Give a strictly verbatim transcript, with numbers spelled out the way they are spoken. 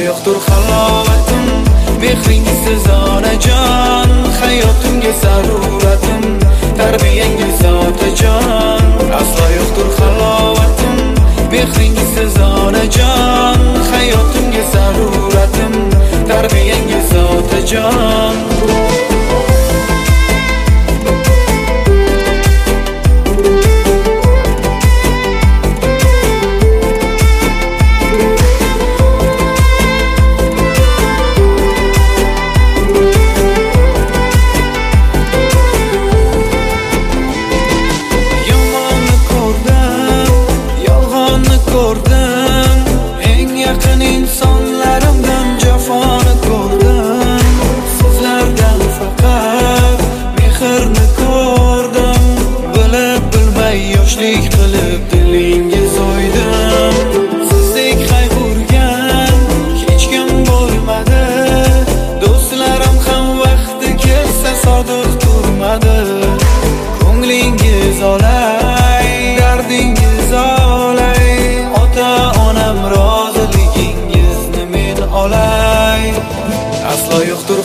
yo'qdir halovatim, mehringsiz onajon, hayotimga zaruratim, tarbiyangiz otajon. Aslo yo'qdir halovatim, mehringsiz onajon, hayotimga zaruratim, tarbiyangiz otajon. Eng yaqin insonlarimdan jafoni ko'rdim, sizlardan faqat mehrni ko'rdim. Bilib bilmay yoshlik qilib dilingiz o'ydim. Sizdek qayg'urgan hech kim bo'lmadi, do'stlarim ham vaqti kelsa sodiq turmadi. Ko'nglingiz olay, dardingiz olay, ota-onam roziligingizni men olay. Aslo yo'qdir